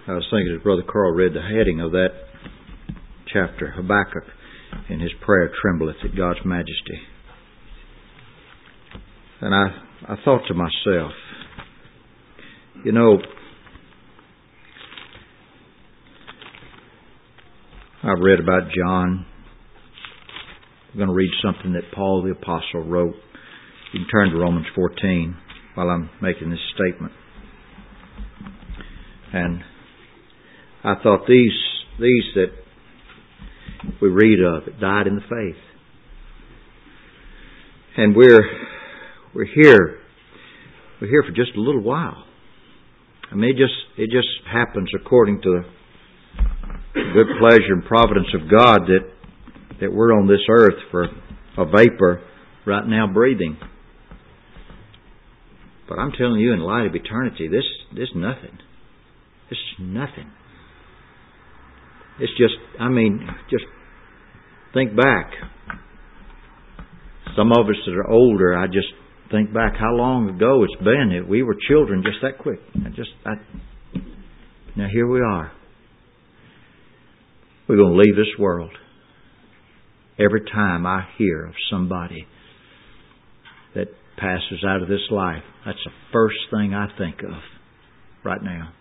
I was thinking as Brother Carl read the heading of that chapter, Habakkuk, in his prayer trembleth at God's majesty. And I thought to myself, you know, I've read about John. I'm going to read something that Paul the Apostle wrote. You can turn to Romans 14 while I'm making this statement. And I thought these that we read of that died in the faith. And we're here for just a little while. I mean, it just happens according to the good pleasure and providence of God that we're on this earth for a vapor right now breathing. But I'm telling you, in light of eternity, this is nothing. This is nothing. It's just think back. Some of us that are older, I just think back how long ago it's been that we were children just that quick. Now here we are. We're going to leave this world. Every time I hear of somebody that passes out of this life, that's the first thing I think of right now.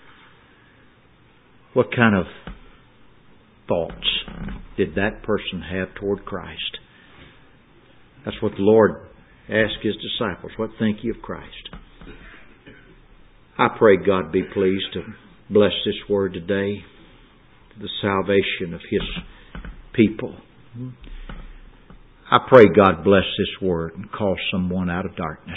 What kind of thoughts did that person have toward Christ? That's what the Lord asked His disciples. What think ye of Christ? I pray God be pleased to bless this word today, the salvation of His people. I pray God bless this word and call someone out of darkness.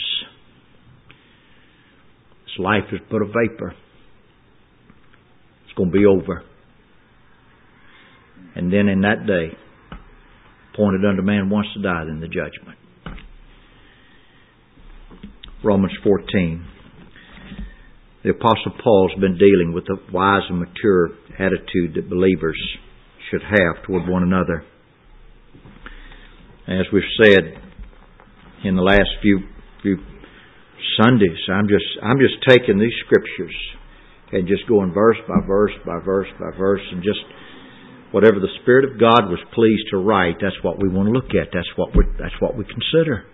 This life is but a vapor. It's going to be over. And then in that day, appointed unto man once to die, then the judgment. Romans 14. The Apostle Paul's been dealing with the wise and mature attitude that believers should have toward one another. As we've said in the last few Sundays, I'm just taking these scriptures and just going verse by verse by verse by verse, and just whatever the Spirit of God was pleased to write, that's what we want to look at. That's what we consider.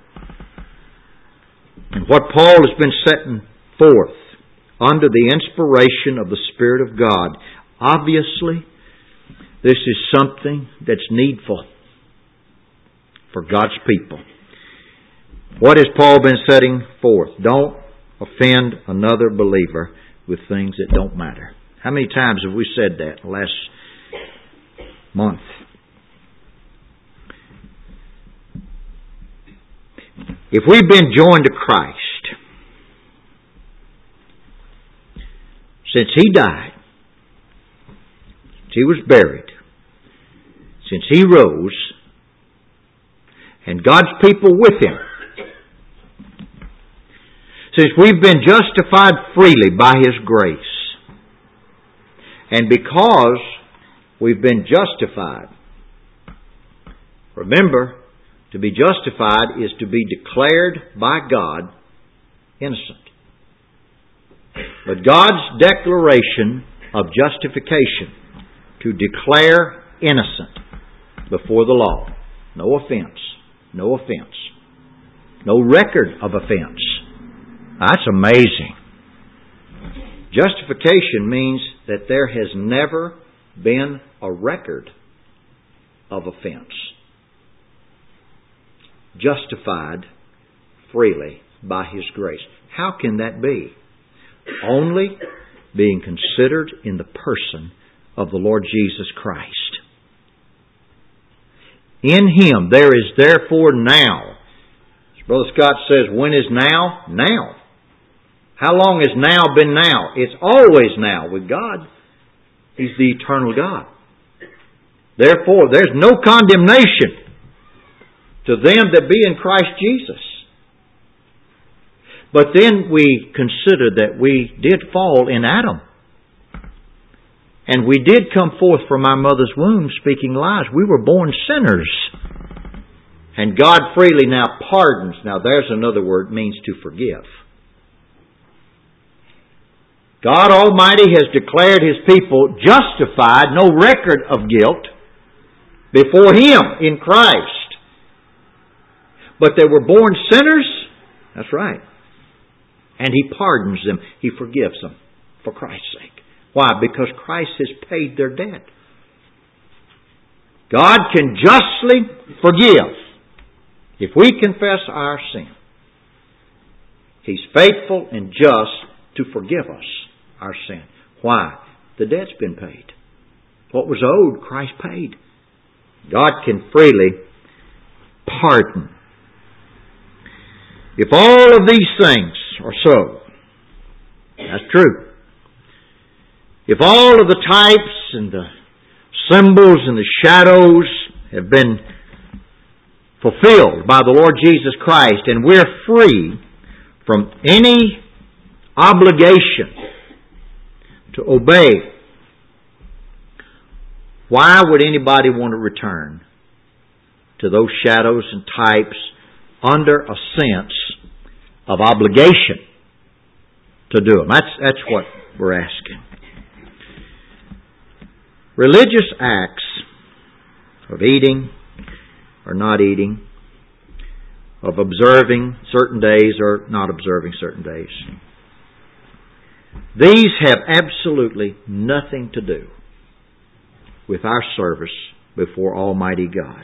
And what Paul has been setting forth under the inspiration of the Spirit of God, obviously, this is something that's needful for God's people. What has Paul been setting forth? Don't offend another believer with things that don't matter. How many times have we said that in the last month? If we've been joined to Christ, since He died, since He was buried, since He rose, and God's people with Him, since we've been justified freely by His grace, and because we've been justified, remember, to be justified is to be declared by God innocent. But God's declaration of justification, to declare innocent before the law, no offense, no offense, no record of offense. That's amazing. Justification means that there has never been a record of offense. Justified freely by His grace. How can that be? Only being considered in the person of the Lord Jesus Christ. In Him there is therefore now. As Brother Scott says, when is now? Now. How long has now been now? It's always now with God. He's the eternal God. Therefore, there's no condemnation to them that be in Christ Jesus. But then we consider that we did fall in Adam. And we did come forth from our mother's womb speaking lies. We were born sinners. And God freely now pardons. Now there's another word, means to forgive. God Almighty has declared His people justified, no record of guilt, before Him in Christ. But they were born sinners. That's right. And He pardons them. He forgives them for Christ's sake. Why? Because Christ has paid their debt. God can justly forgive if we confess our sin. He's faithful and just to forgive us our sin. Why? The debt's been paid. What was owed, Christ paid. God can freely pardon. If all of these things are so, that's true. If all of the types and the symbols and the shadows have been fulfilled by the Lord Jesus Christ, and we're free from any obligation to obey, why would anybody want to return to those shadows and types under a sense of obligation to do them? That's what we're asking. Religious acts of eating or not eating, of observing certain days or not observing certain days, these have absolutely nothing to do with our service before Almighty God.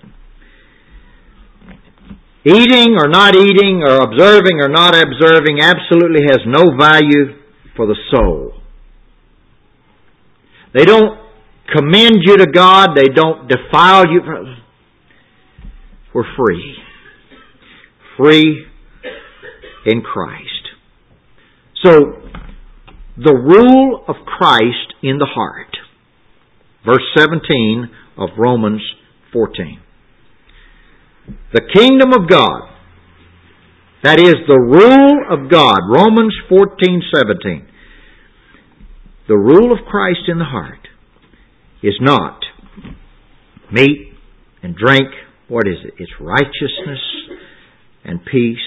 Eating or not eating, or observing or not observing, absolutely has no value for the soul. They don't commend you to God. They don't defile you. We're free. Free in Christ. So, the rule of Christ in the heart. Verse 17 of Romans 14. The kingdom of God, that is the rule of God, Romans 14:17. The rule of Christ in the heart is not meat and drink. What is it? It's righteousness and peace,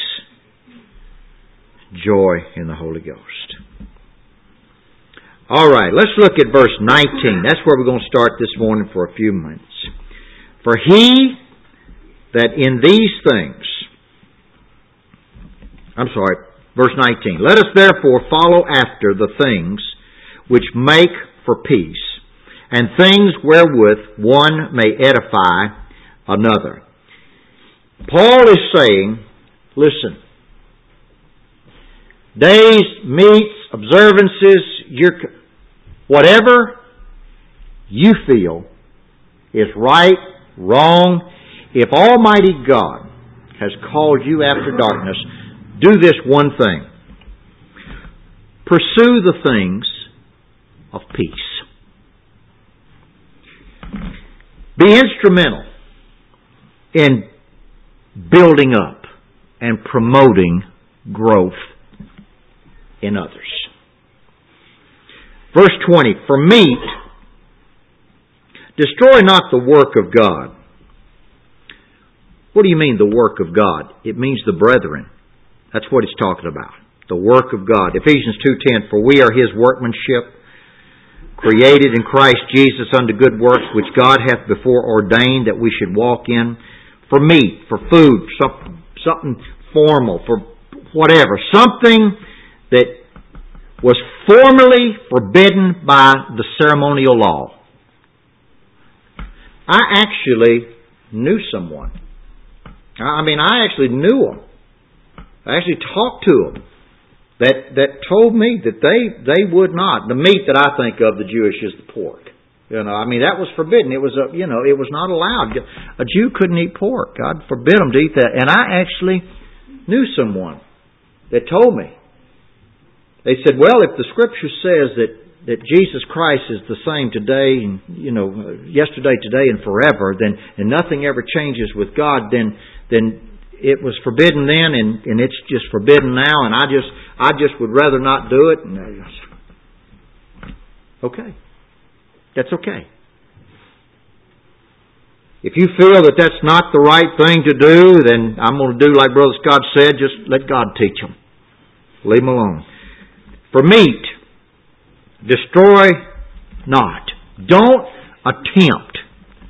joy in the Holy Ghost. All right, let's look at verse 19. That's where we're going to start this morning for a few minutes. For he that in these things, verse 19. Let us therefore follow after the things which make for peace, and things wherewith one may edify another. Paul is saying, listen, days, meats, observances, whatever you feel is right, wrong, if Almighty God has called you after darkness, do this one thing. Pursue the things of peace. Be instrumental in building up and promoting growth in others. Verse 20, for meat, destroy not the work of God. What do you mean the work of God? It means the brethren. That's what it's talking about. The work of God. Ephesians 2:10, for we are His workmanship, created in Christ Jesus unto good works, which God hath before ordained that we should walk in. For meat, for food, something formal, for whatever. Something that was formally forbidden by the ceremonial law. I actually knew someone. I actually knew them. I actually talked to them that told me that they would not. The meat that I think of, the Jewish, is the pork. That was forbidden. It was it was not allowed. A Jew couldn't eat pork. God forbid them to eat that. And I actually knew someone that told me. They said, well, if the Scripture says that Jesus Christ is the same today, and yesterday, today, and forever, and nothing ever changes with God, then it was forbidden then, and it's just forbidden now, and I just would rather not do it. Okay. That's okay. If you feel that that's not the right thing to do, then I'm going to do like Brother Scott said, just let God teach them. Leave them alone. For meat, Destroy not. Don't attempt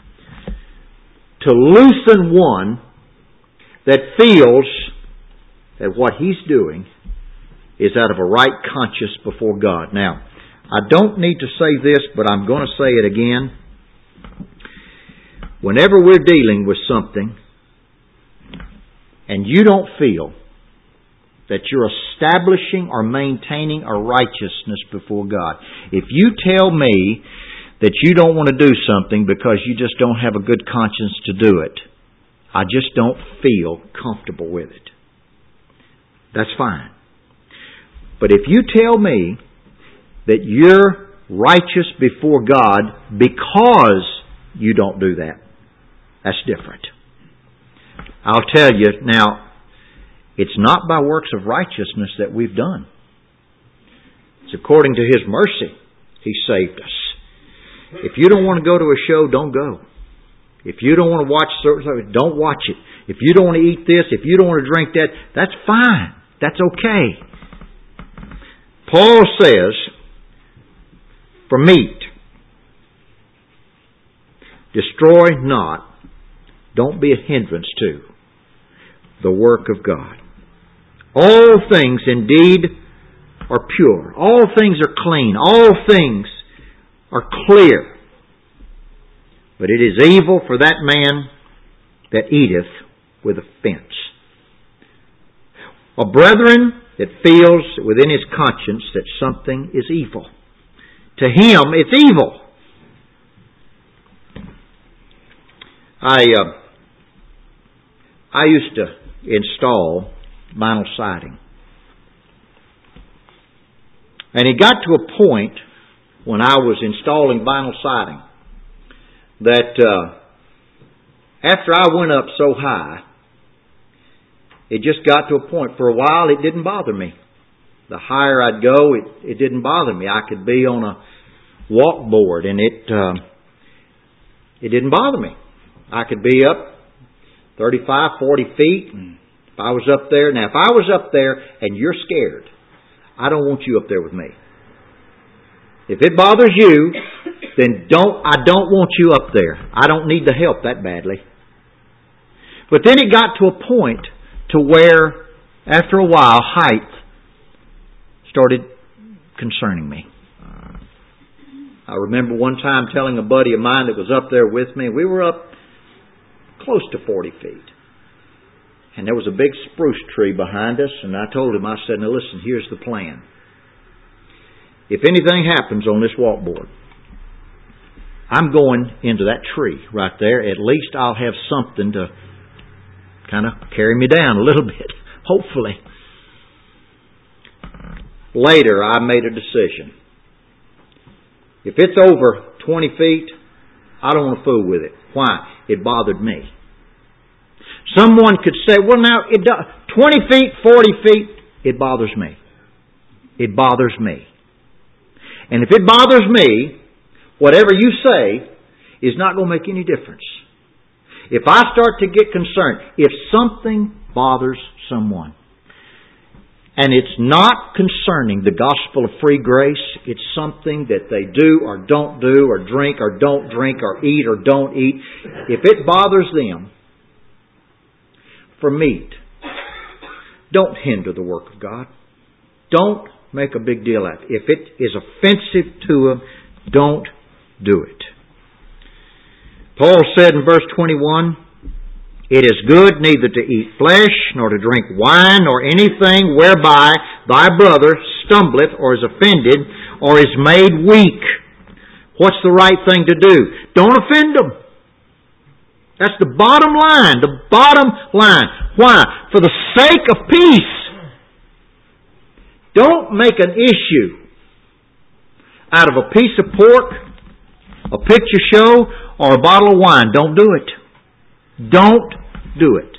to loosen one that feels that what he's doing is out of a right conscience before God. Now, I don't need to say this, but I'm going to say it again. Whenever we're dealing with something and you don't feel that you're establishing or maintaining a righteousness before God, if you tell me that you don't want to do something because you just don't have a good conscience to do it, I just don't feel comfortable with it. That's fine. But if you tell me that you're righteous before God because you don't do that, that's different. I'll tell you now, it's not by works of righteousness that we've done. It's according to His mercy. He saved us. If you don't want to go to a show, don't go. If you don't want to watch certain, don't watch it. If you don't want to eat this, if you don't want to drink that, that's fine. That's okay. Paul says, for meat, destroy not, don't be a hindrance to the work of God. All things indeed are pure. All things are clean. All things are clear. But it is evil for that man that eateth with offense. A brethren that feels within his conscience that something is evil. To him, it's evil. I used to install vinyl siding. And it got to a point when I was installing vinyl siding that after I went up so high, it just got to a point, for a while it didn't bother me. The higher I'd go, it didn't bother me. I could be on a walkboard and it didn't bother me. I could be up 35, 40 feet. If I was up there, now if I was up there and you're scared, I don't want you up there with me. If it bothers you, then I don't want you up there. I don't need the help that badly. But then it got to a point to where, after a while, height started concerning me. I remember one time telling a buddy of mine that was up there with me, we were up close to 40 feet. And there was a big spruce tree behind us, and I told him, I said, now listen, here's the plan. If anything happens on this walkboard, I'm going into that tree right there. At least I'll have something to kind of carry me down a little bit, hopefully. Later, I made a decision. If it's over 20 feet, I don't want to fool with it. Why? It bothered me. Someone could say, well now, 20 feet, 40 feet, it bothers me. It bothers me. And if it bothers me, whatever you say is not going to make any difference. If I start to get concerned, if something bothers someone, and it's not concerning the gospel of free grace, it's something that they do or don't do, or drink or don't drink, or eat or don't eat, if it bothers them, for meat, don't hinder the work of God. Don't make a big deal out of it. If it is offensive to them, don't do it. Paul said in verse 21, it is good neither to eat flesh, nor to drink wine, nor anything whereby thy brother stumbleth, or is offended, or is made weak. What's the right thing to do? Don't offend them. That's the bottom line. The bottom line. Why? For the sake of peace. Don't make an issue out of a piece of pork, a picture show, or a bottle of wine. Don't do it. Don't do it.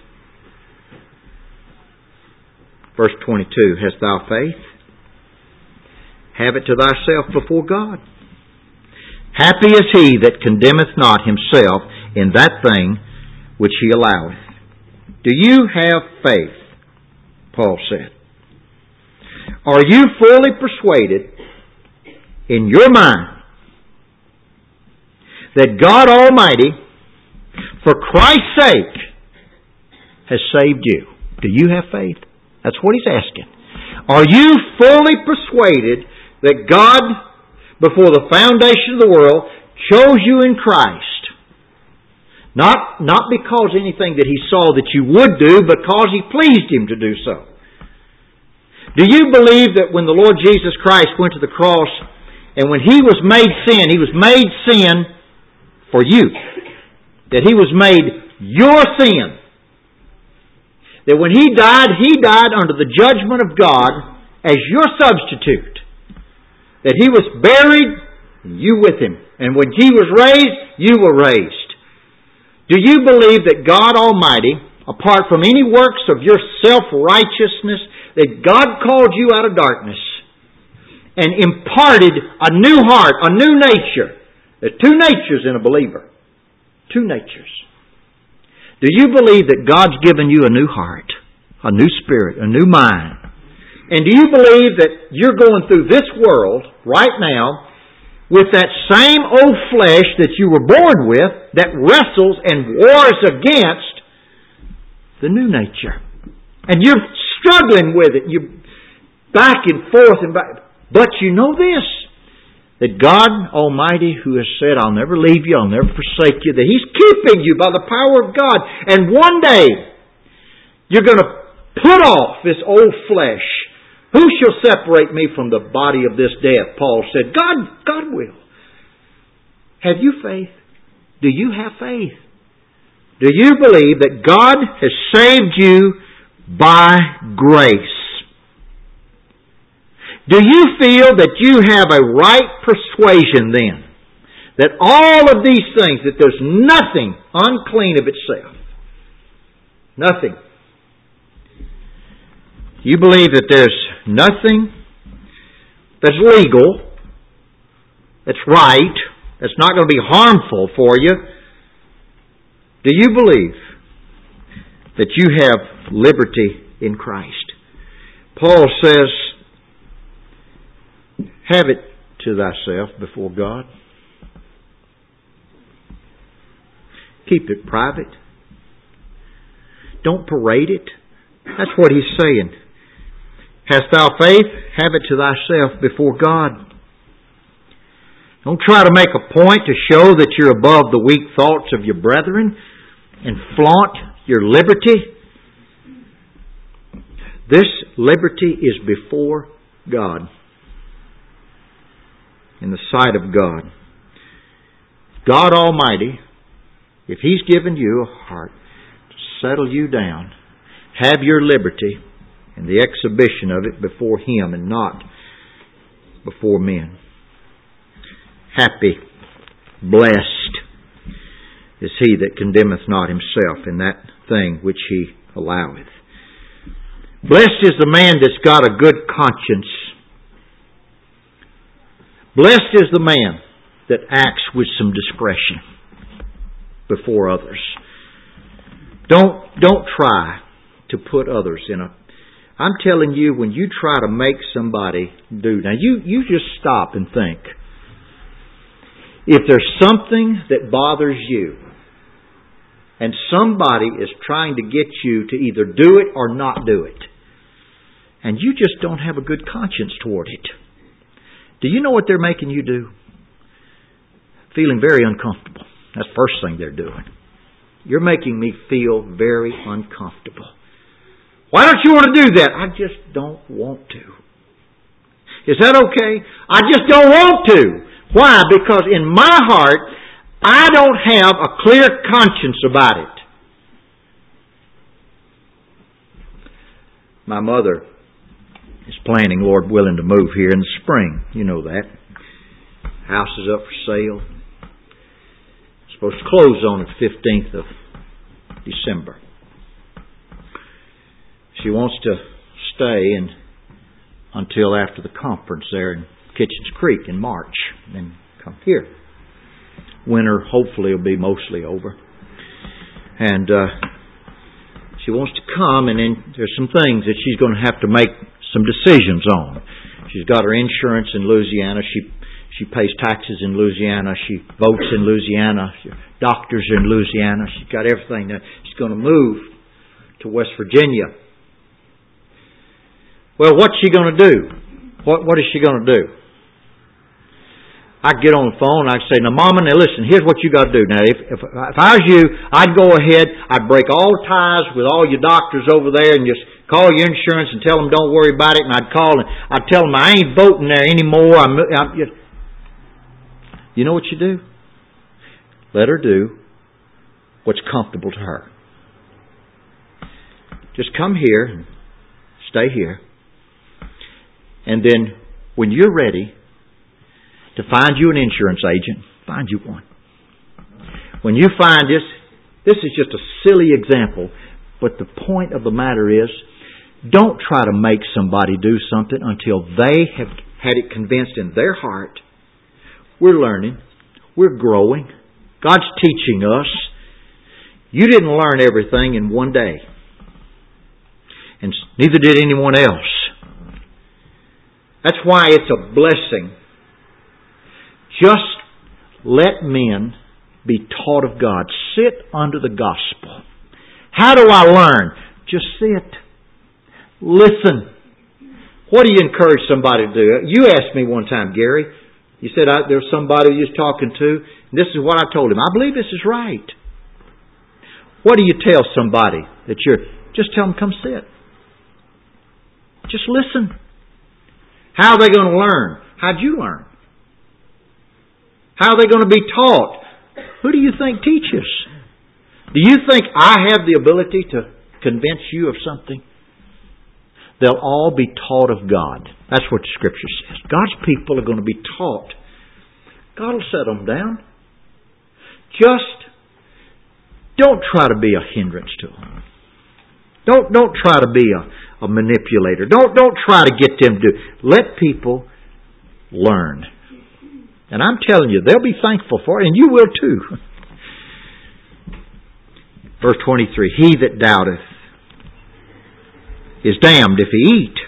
Verse 22, hast thou faith? Have it to thyself before God. Happy is he that condemneth not himself in that thing which he alloweth. Do you have faith? Paul said. Are you fully persuaded in your mind that God Almighty, for Christ's sake, has saved you? Do you have faith? That's what he's asking. Are you fully persuaded that God, before the foundation of the world, chose you in Christ? Not because anything that He saw that you would do, but because He pleased Him to do so. Do you believe that when the Lord Jesus Christ went to the cross, and when He was made sin for you? That He was made your sin. That when He died under the judgment of God as your substitute. That He was buried, and you with Him. And when He was raised, you were raised. Do you believe that God Almighty, apart from any works of your self-righteousness, that God called you out of darkness and imparted a new heart, a new nature? There are two natures in a believer. Two natures. Do you believe that God's given you a new heart, a new spirit, a new mind? And do you believe that you're going through this world right now with that same old flesh that you were born with that wrestles and wars against the new nature? And you're struggling with it. You're back and forth and back. But you know this, that God Almighty, who has said, I'll never leave you, I'll never forsake you, that He's keeping you by the power of God. And one day, you're going to put off this old flesh. Who shall separate me from the body of this death? Paul said, God will. Have you faith? Do you have faith? Do you believe that God has saved you by grace? Do you feel that you have a right persuasion then? That all of these things, that there's nothing unclean of itself. Nothing. You believe that there's nothing that's legal, that's right, that's not going to be harmful for you. Do you believe that you have liberty in Christ? Paul says, have it to thyself before God. Keep it private. Don't parade it. That's what he's saying. Hast thou faith? Have it to thyself before God. Don't try to make a point to show that you're above the weak thoughts of your brethren and flaunt your liberty. This liberty is before God, in the sight of God. God Almighty, if He's given you a heart to settle you down, have your liberty and the exhibition of it before Him and not before men. Happy, blessed is he that condemneth not himself in that thing which he alloweth. Blessed is the man that's got a good conscience. Blessed is the man that acts with some discretion before others. Don't try to put others in a... I'm telling you, when you try to make somebody do... Now, you just stop and think. If there's something that bothers you, and somebody is trying to get you to either do it or not do it, and you just don't have a good conscience toward it, do you know what they're making you do? Feeling very uncomfortable. That's the first thing they're doing. You're making me feel very uncomfortable. Why don't you want to do that? I just don't want to. Is that okay? I just don't want to. Why? Because in my heart, I don't have a clear conscience about it. My mother is planning, Lord willing, to move here in the spring. You know that. House is up for sale. It's supposed to close on the 15th of December. She wants to stay until after the conference there in Kitchens Creek in March, and then come here. Winter hopefully will be mostly over. And she wants to come, and then there's some things that she's going to have to make some decisions on. She's got her insurance in Louisiana. She pays taxes in Louisiana. She votes in Louisiana. Doctors are in Louisiana. She's got everything. Now, she's going to move to West Virginia. Well, what's she going to do? What is she going to do? I get on the phone and I say, now Mama, now listen, here's what you got to do. Now, if I was you, I'd go ahead, I'd break all ties with all your doctors over there and just call your insurance and tell them don't worry about it. And I'd call and I'd tell them I ain't voting there anymore. You know what you do? Let her do what's comfortable to her. Just come here and stay here. And then when you're ready to find you an insurance agent, find you one. When you find this is just a silly example, but the point of the matter is, don't try to make somebody do something until they have had it convinced in their heart. We're learning. We're growing. God's teaching us. You didn't learn everything in one day. And neither did anyone else. That's why it's a blessing. Just let men be taught of God. Sit under the gospel. How do I learn? Just sit. Listen. What do you encourage somebody to do? You asked me one time, Gary. You said there's somebody you was talking to. And this is what I told him. I believe this is right. What do you tell somebody that just tell them come sit. Just listen. How are they going to learn? How'd you learn? How are they going to be taught? Who do you think teaches? Do you think I have the ability to convince you of something? They'll all be taught of God. That's what the Scripture says. God's people are going to be taught. God will set them down. Just don't try to be a hindrance to them. Don't try to be a manipulator. Don't try to get them to... Let people learn. And I'm telling you, they'll be thankful for it, and you will too. Verse 23, he that doubteth is damned if he eat.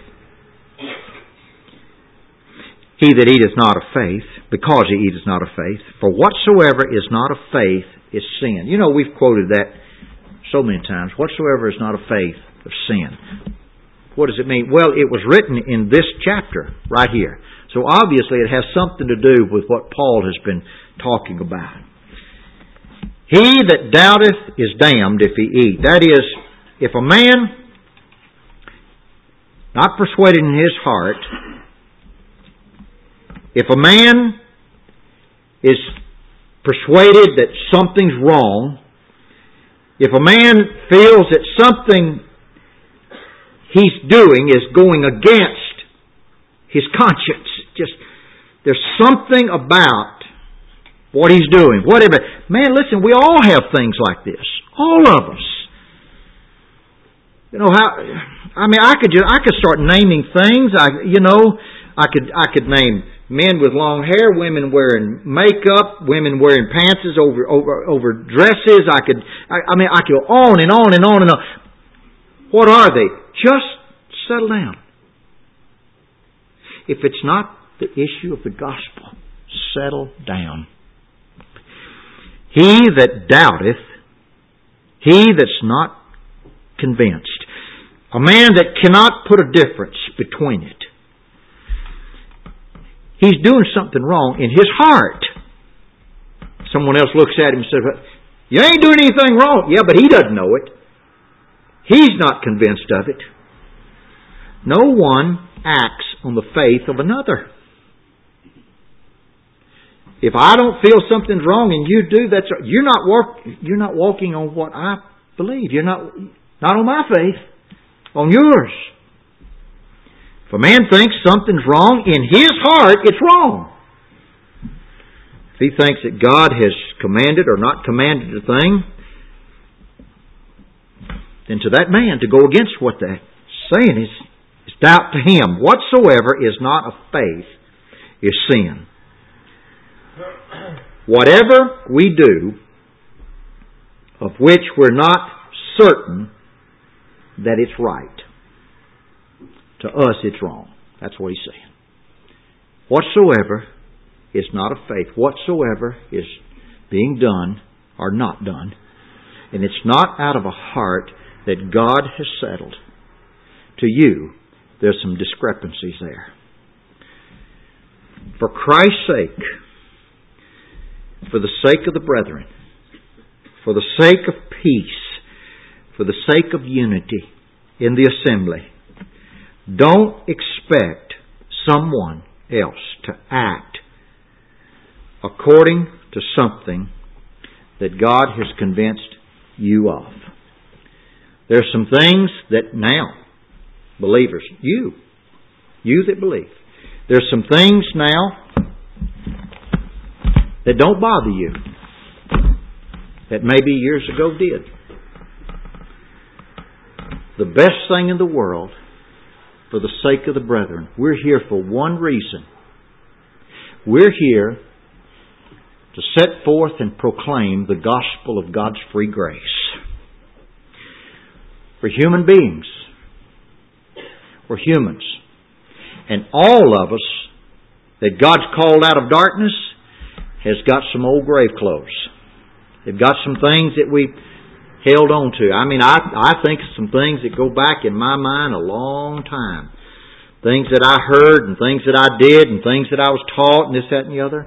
He that eateth not of faith, because he eateth not of faith, for whatsoever is not of faith is sin. You know, we've quoted that so many times. Whatsoever is not of faith of sin. What does it mean? Well, it was written in this chapter right here. So obviously it has something to do with what Paul has been talking about. He that doubteth is damned if he eat. That is, if a man not persuaded in his heart, if a man is persuaded that something's wrong, if a man feels that something he's doing is going against his conscience, just there's something about what he's doing, whatever. Man, listen, we all have things like this. All of us. You know how? I mean, I could start naming things. I could name men with long hair, women wearing makeup, women wearing pants over dresses. I could go on and on and on and on. What are they? Just settle down. If it's not the issue of the gospel, settle down. He that doubteth, he that's not convinced, a man that cannot put a difference between it, he's doing something wrong in his heart. Someone else looks at him and says, you ain't doing anything wrong. Yeah, but he doesn't know it. He's not convinced of it. No one acts on the faith of another. If I don't feel something's wrong and you do, you're not walking on what I believe. You're not on my faith, on yours. If a man thinks something's wrong in his heart, it's wrong. If he thinks that God has commanded or not commanded a thing, then to that man to go against what they're saying is doubt to him. Whatsoever is not of faith is sin. Whatever we do of which we're not certain that it's right, to us it's wrong. That's what he's saying. Whatsoever is not of faith. Whatsoever is being done or not done. And it's not out of a heart that God has settled. To you, there's some discrepancies there. For Christ's sake, for the sake of the brethren, for the sake of peace, for the sake of unity in the assembly, don't expect someone else to act according to something that God has convinced you of. There's some things that now, believers, you that believe, there's some things now that don't bother you that maybe years ago did. The best thing in the world, for the sake of the brethren, we're here for one reason. We're here to set forth and proclaim the gospel of God's free grace. For human beings. We're humans. And all of us that God's called out of darkness has got some old grave clothes. They've got some things that we held on to. I think of some things that go back in my mind a long time. Things that I heard and things that I did and things that I was taught and this, that, and the other.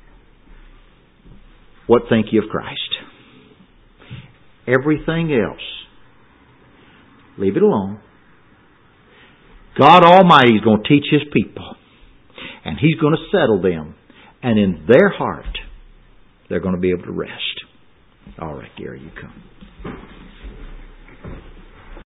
What think you of Christ? Everything else, leave it alone. God Almighty is going to teach His people. And He's going to settle them. And in their heart, they're going to be able to rest. All right, Gary, you come.